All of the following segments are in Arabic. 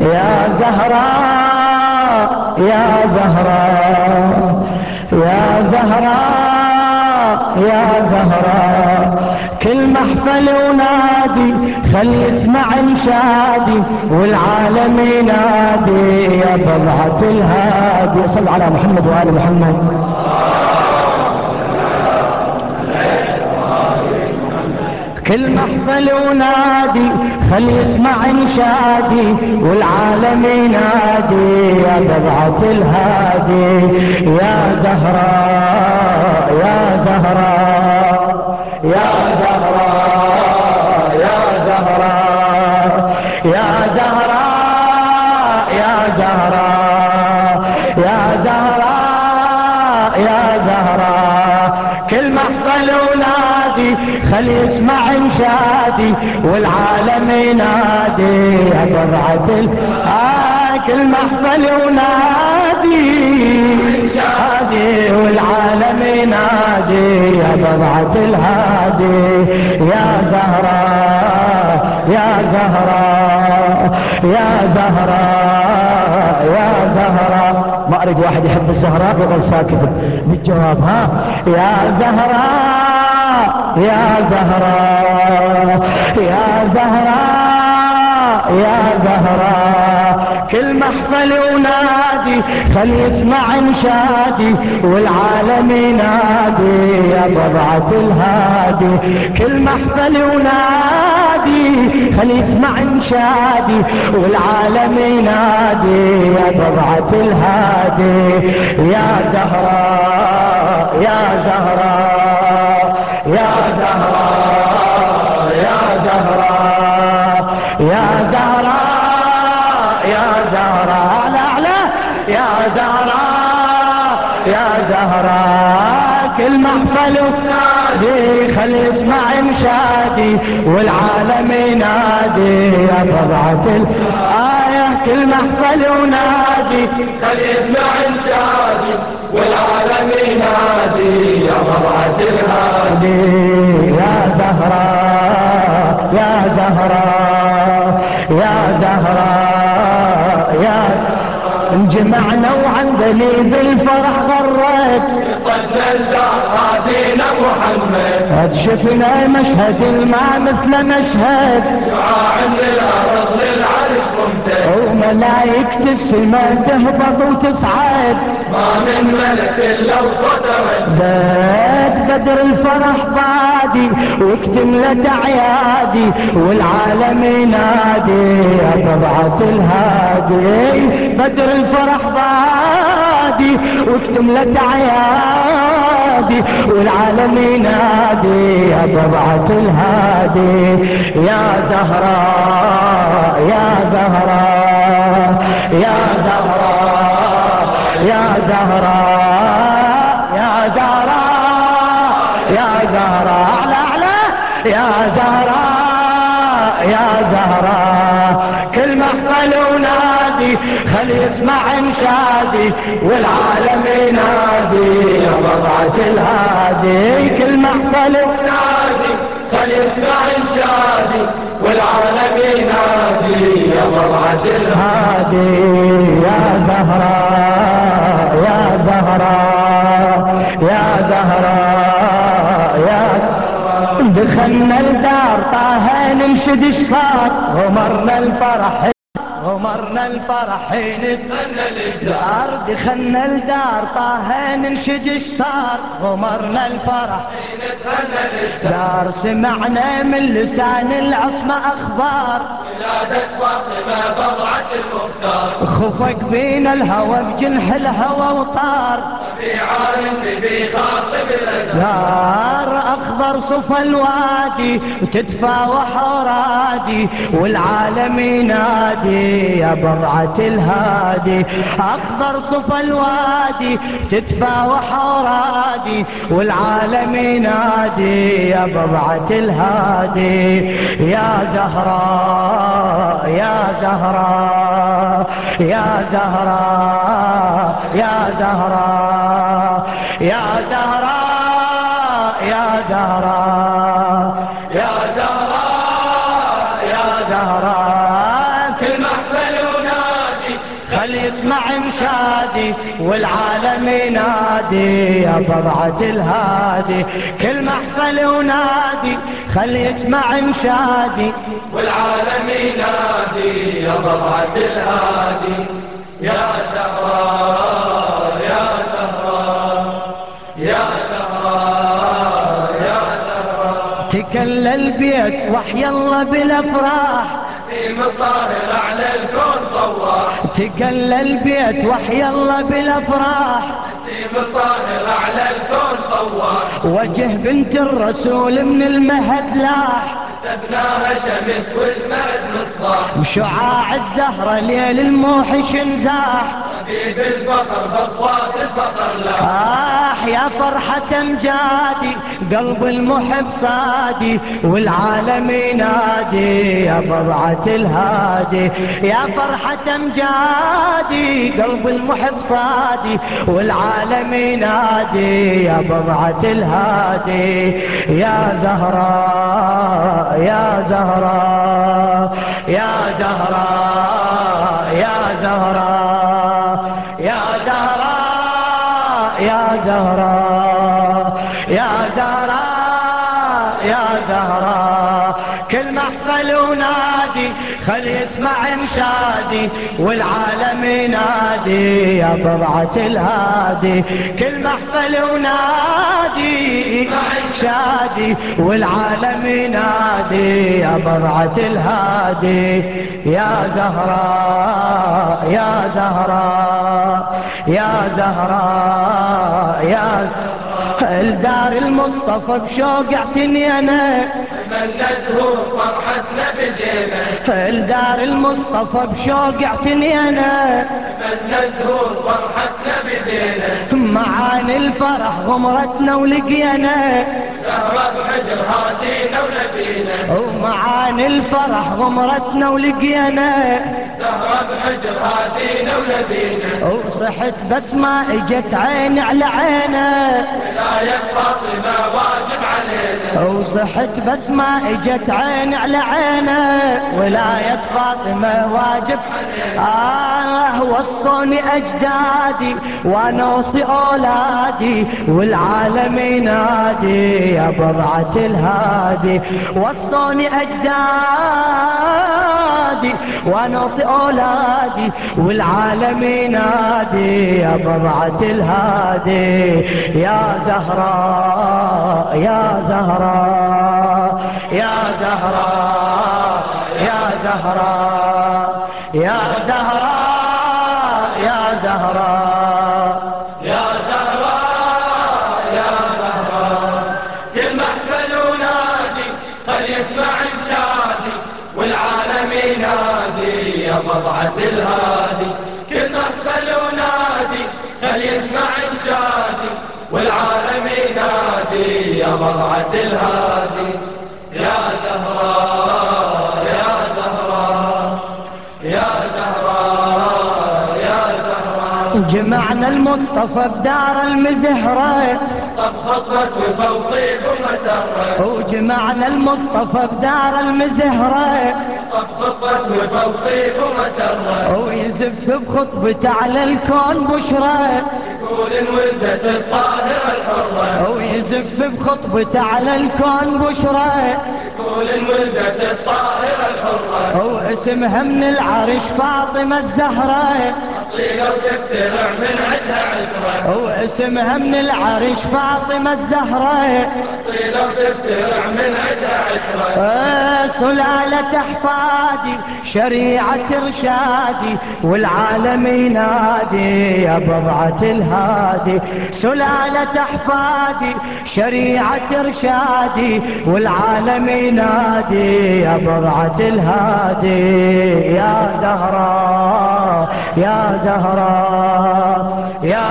يا زهراء يا زهراء يا زهراء يا زهراء، كل محفل ونادي خل يسمع انشادي والعالم ينادي يا بضعة الهادي. صل على محمد وآل محمد. كل محفل ونادي خل يسمع انشادي والعالم ينادي يا بضعة الهادي. يا زهراء يا زهراء يا زهراء يا زهراء يا زهراء يا زهراء يا زهراء يا زهراء، كل محفل ونادي خل يسمع انشادي والعالم ينادي يا بضعة كل محفل ونادي انشادي والعالم ينادي يا بضعة الهادي. يا زهراء يا زهراء يا زهراء يا زهراء. ما اريد واحد يحب الزهراء يظل ساكت بالجواب. ها يا زهراء يا زهراء يا زهراء يا زهراء، كل محفل ونادي خل يسمع انشادي والعالم ينادي يا بضعة الهادي. كل محفل ونادي خل يسمع انشادي والعالم ينادي يا بضعة الهادي. يا زهراء يا زهراء يا زهراء يا زهراء يا زهراء يا زهراء على أعلى. يا زهراء يا زهراء، كل محفل ونادي خل يسمع انشادي والعالم ينادي يا بضعة الآية. كل محفل ونادي خل يسمع انشادي والعالم ينادي يا بضعة الهادي. يا زهراء يا زهراء يا زهراء يا انجمعنا وعندني بالفرح غرد صدنا الدار هادينا محمد. شفنا مشهد ما مثل مشهد شعاع من الارض للعرش ممتد وملايكة السماء تهبط وتصعد ما من ملك الا وصدر بدر الفرح بادي واكتملت اعيادي والعالم ينادي يا بضعة الهادي. بدر الفرح بادي واكتملت اعيادي والعالم ينادي يا بضعة الهادي. يا زهراء يا زهراء يا زهراء يا زهراء يا زهراء يا زهراء على أعلى. يا زهراء يا زهراء، كل محفل ونادي خل يسمع انشادي والعالم ينادي يا بضعة الهادي. كل محفل ونادي خل يسمع انشادي والعالم ينادي يا بضعة الهادي. يا زهراء يا زهراء يا زهراء يا دخلنا الدار طه ننشد الصاد غمرنا الفرح غمرنا الفرح نتمنى للدار. دخلنا الدار طه ننشد الصار غمرنا الفرح نتمنى للدار. سمعنا من لسان العصمة اخبار ولادة فاطمة بضعة المختار. خفق بينا الهوى بجنح الهوى وطار في عالم في خاطب الازهار. اخضر صفى الوادي وتتفاوح اورادي والعالم ينادي يا بضعة الهادي. اخضر صفى الوادي تتفاوح اورادي والعالم ينادي يا بضعة الهادي. يا زهراء يا زهراء يا زهراء يا زهراء يا زهراء يا زهراء يا زهراء يا زهراء، كل محفل ونادي يسمع انشادي والعالم ينادي يا بضعة الهادي. كل محفل ونادي خل يسمع انشادي والعالم ينادي يا بضعة الهادي. يا زهراء يا زهراء يا زهراء يا زهراء. تكلى البيت وحي الله بالافراح نسيم الطاهر على الكون طواح. تكلى البيت وحي الله بالافراح نسيم الطاهر على الكون طواح. وجه بنت الرسول من المهد لاح سبناها شمس والمهد مصباح. بشعاع الزهرة ليل الموحش نزاح طبيب الفخر بأصوات الفخر لاح. يا فرحة امجادي قلب المحب صادي والعالم ينادي يا بضعة الهادي. يا فرحة امجادي قلب المحب صادي والعالم ينادي يا بضعة الهادي. يا زهراء يا زهراء يا زهراء يا زهراء يا زهراء يا زهراء يا زهراء يا زهراء. كل محفل ونادي خل يسمع انشادي والعالم ينادي يا بضعة الهادي. كل محفل ونادي انشادي والعالم ينادي يا بضعة الهادي. يا زهراء يا زهراء يا زهراء يا زهراء. الدار المصطفى بشوق اعتنينا من زهور فرحتنا بدينا. الدار المصطفى بشوق اعتنينا من زهور فرحتنا بدينا. معاني الفرح غمرتنا ولقينا زهرة بحجر هادينا ونبينا. ومعاني الفرح غمرتنا ولقينا زهرة بحجر هادينا ونبينا. وصحت بس ما اجت عين على عينه ولاية فاطمة واجب علينا. وصحت بس ما اجت عين على عينه ولاية فاطمة واجب وصوني اجدادي وانا اوصي اولادي والعالم ينادي يا بضعة الهادي. وصوني اجدادي وانا اوصي اولادي والعالم ينادي يا بضعة الهادي. يا زهراء يا زهراء يا زهراء يا زهراء يا زهراء يا زهراء يا زهراء يا زهراء. كل محفل ونادي خل يسمع انشادي والعالم ينادي يا بضعة الهادي. كل محفل ونادي خل يسمع انشادي والعالم ينادي يا بضعة الهادي. يا زهراء يا زهراء يا زهراء يا زهراء. جمعنا المصطفى بدار المزهرة طب خطوة وفوطيب ومسرة. وجمعنا المصطفى بدار المزهرة طب خطوة وفوطيب ومسرة. ويزف بخطبته على الكون بشرى يقول انولدت الطاهرة الحرة. ويزف بخطبته على الكون بشرى يقول انولدت الطاهرة الحرة. واسمها من العرش فاطمة الزهراء أصيلة وتفترع من عدها عترة. واسمها من العرش فاطمة الزهراء أصيلة وتفترع من عدها عترة. سلالة أحفادي شريعة إرشادي والعالم ينادي يا بضعة الهادي. سلالة أحفادي شريعة إرشادي والعالم ينادي يا بضعة الهادي. يا زهراء يا زهراء يا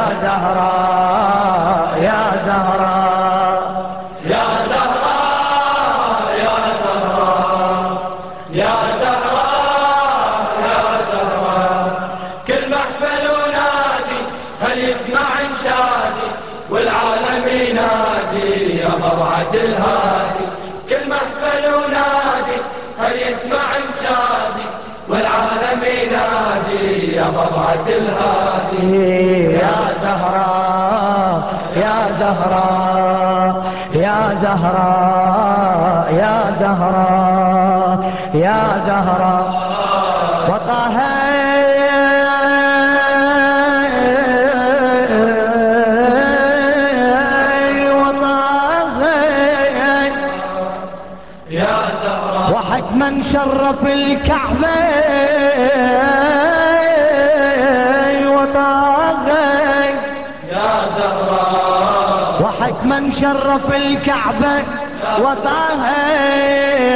زهراء يا زهراء يا زهراء يا زهراء يا زهراء يا زهراء. كل محفل ونادي خل يسمع انشادي والعالم ينادي يا بضعة الهادي. كل محفل ونادي خل يسمع انشادي والعالم ينادي يا بضعة الهادي يا زهراء يا زهراء يا زهراء يا زهراء يا زهراء وطه يا زهراء وحد من شرف الكعبة وطاغي يا زهراء وحد من شرف الكعبة وطاغي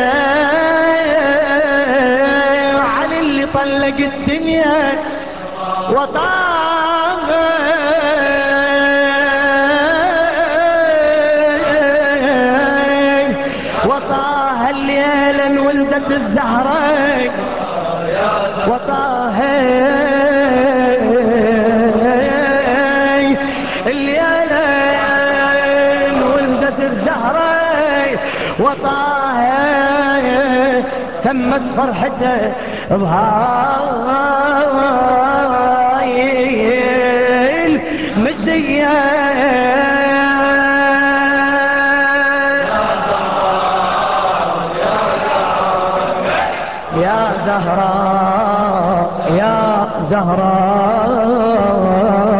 علي اللي طلق الدنيا وطاغي وطاه الليلة انولدت الزهرة وطاه الليلة انولدت الزهرة وطاه تمت فرحته بهاي المزية يا زهراء يا زهراء